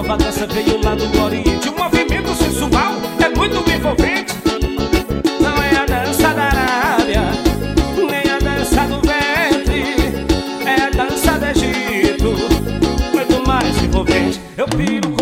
nova dança veio lá do Oriente. O movimento sensual é muito envolvente. Não é a dança da Arábia, nem a dança do ventre, é a dança do Egito, muito mais envolvente. Eu piro